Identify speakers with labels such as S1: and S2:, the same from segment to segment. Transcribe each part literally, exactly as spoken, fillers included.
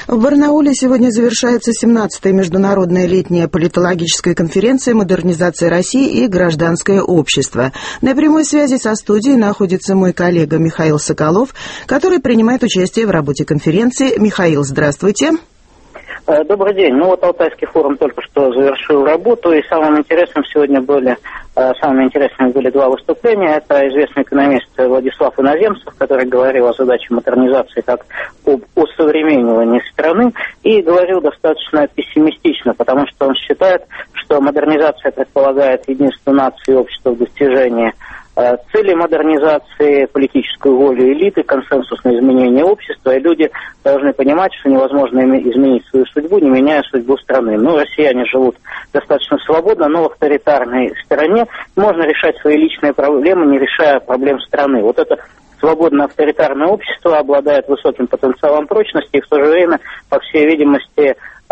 S1: В Барнауле сегодня завершается семнадцатая международная летняя политологическая конференция «Модернизация России и гражданское общество». На прямой связи со студией находится мой коллега Михаил Соколов, который принимает участие в работе конференции. Михаил, здравствуйте.
S2: Добрый день. Ну вот Алтайский форум только что завершил работу, и самым интересным сегодня были, самыми интересными были два выступления. Это известный экономист Владислав Иноземцев, который говорил о задаче модернизации как об осовременивании страны, и говорил достаточно пессимистично, потому что он считает, что модернизация предполагает единство нации и общества в достижении цели модернизации, политическую волю элиты, консенсусное изменение общества, и люди должны понимать, что невозможно изменить свою судьбу, не меняя судьбу страны. Ну, россияне живут достаточно свободно, но в авторитарной стране можно решать свои личные проблемы, не решая проблем страны. Вот это свободное авторитарное общество обладает высоким потенциалом прочности и в то же время, по всей видимости,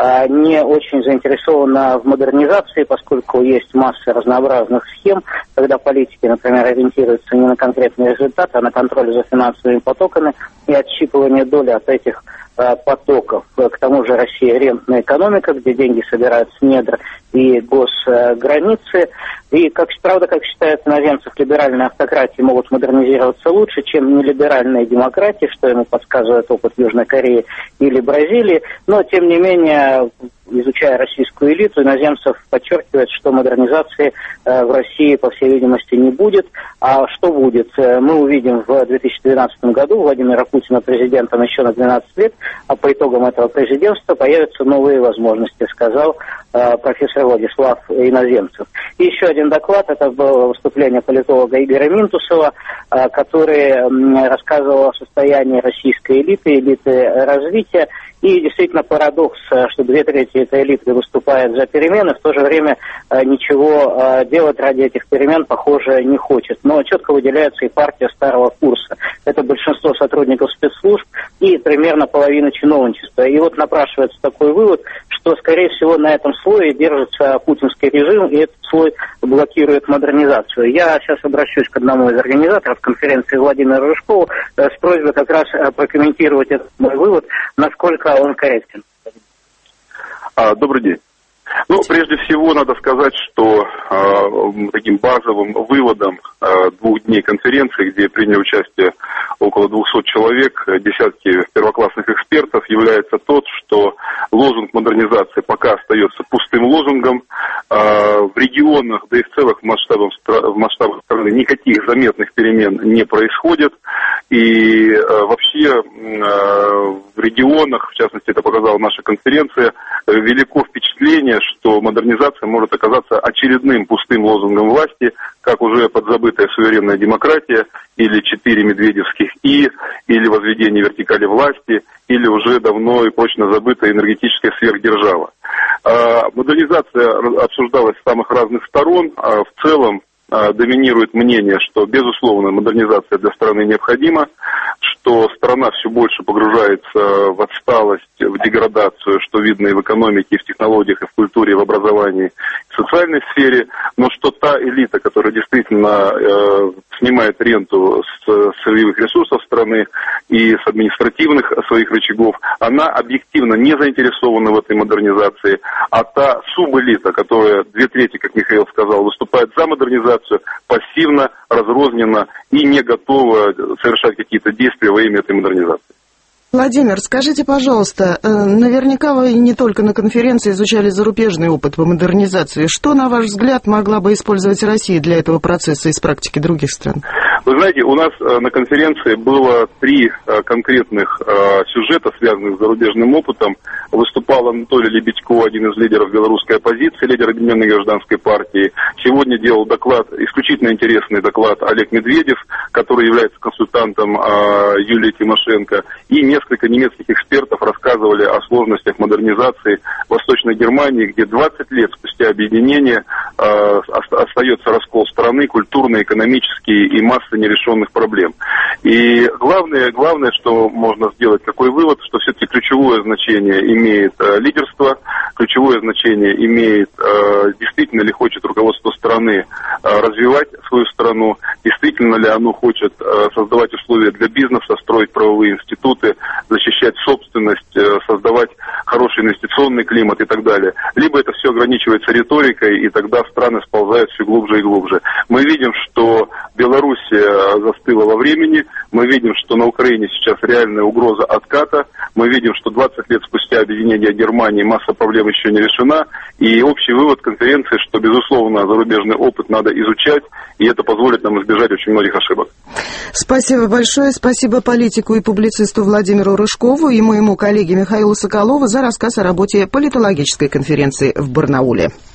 S2: не очень заинтересована в модернизации, поскольку есть масса разнообразных схем, когда политики, например, ориентируются не на конкретные результаты, а на контроль за финансовыми потоками и отщипывание доли от этих а, потоков. К тому же Россия рентная экономика, где деньги собирают с недр и госграницы. И, как, правда, как считает Иноземцев, либеральные автократии могут модернизироваться лучше, чем нелиберальные демократии, что ему подсказывает опыт Южной Кореи или Бразилии. Но, тем не менее, изучая российскую элиту, Иноземцев подчеркивает, что модернизации э, в России, по всей видимости, не будет. А что будет? Мы увидим в две тысячи двенадцатом году Владимира Путина президентом еще на двенадцать лет, а по итогам этого президентства появятся новые возможности, сказал э, профессор Владислав Иноземцев. И еще один доклад, это было выступление политолога Игоря Минтусова, э, который э, рассказывал о состоянии российской элиты, элиты развития. И действительно парадокс, что две трети этой элиты выступает за перемены, в то же время э, ничего э, делать ради этих перемен, похоже, не хочет. Но четко выделяется и партия старого курса. Это большинство сотрудников спецслужб и примерно половина чиновничества. И вот напрашивается такой вывод, что, скорее всего, на этом слое держится путинский режим, и этот слой блокирует модернизацию. Я сейчас обращусь к одному из организаторов конференции, Владимиру Рыжкову, э, с просьбой как раз э, прокомментировать этот мой вывод, насколько он корректен.
S3: А, добрый день. Ну, прежде всего, надо сказать, что э, таким базовым выводом э, двух дней конференции, где приняли участие около двухсот человек, десятки первоклассных экспертов, является тот, что лозунг модернизации пока остается пустым лозунгом. Э, в регионах, да и в целых масштабах, в масштабах страны никаких заметных перемен не происходит. И э, вообще э, в регионах, в частности, это показала наша конференция, э, велико впечатление, что модернизация может оказаться очередным пустым лозунгом власти, как уже подзабытая суверенная демократия, или четыре медведевских «и», или возведение вертикали власти, или уже давно и прочно забытая энергетическая сверхдержава. Модернизация обсуждалась с самых разных сторон. В целом доминирует мнение, что, безусловно, модернизация для страны необходима, что страна все больше погружается в отсталость, в деградацию, что видно и в экономике, и в технологиях, и в культуре, и в образовании, и в социальной сфере, но что та элита, которая действительно э, снимает ренту с сырьевых ресурсов страны и с административных своих рычагов, она объективно не заинтересована в этой модернизации, а та субэлита, которая две трети, как Михаил сказал, выступает за модернизацию, пассивно, разрозненно и не готова совершать какие-то действия во имя этой модернизации.
S1: Владимир, скажите, пожалуйста, наверняка вы не только на конференции изучали зарубежный опыт по модернизации. Что, на ваш взгляд, могла бы использовать Россия для этого процесса из практики других стран?
S3: Вы знаете, у нас на конференции было три конкретных сюжета, связанных с зарубежным опытом. Выступал Анатолий Лебедько, один из лидеров белорусской оппозиции, лидер Объединенной гражданской партии. Сегодня делал доклад, исключительно интересный доклад, Олег Медведев, который является консультантом Юлии Тимошенко. И несколько немецких экспертов рассказывали о сложностях модернизации Восточной Германии, где двадцать лет спустя объединения остается раскол страны, культурный, экономический и масса нерешенных проблем. И главное, главное, что можно сделать, какой вывод, что все-таки ключевую ключевое значение имеет лидерство, ключевое значение имеет, действительно ли хочет руководство страны развивать свою страну, действительно ли оно хочет создавать условия для бизнеса, строить правовые институты, защищать собственность, создавать хороший инвестиционный климат и так далее. Либо это все ограничивается риторикой, и тогда страны сползают все глубже и глубже. Мы видим, что Белоруссия застыла во времени, мы видим, что на Украине сейчас реальная угроза отката, мы видим, что двадцать лет спустя объединения Германии масса проблем еще не решена, и общий вывод конференции, что, безусловно, зарубежный опыт надо изучать, и это позволит нам избежать очень многих ошибок.
S1: Спасибо большое. Спасибо политику и публицисту Владимиру Рыжкову и моему коллеге Михаилу Соколову за рассказ о работе политологической конференции в Барнауле.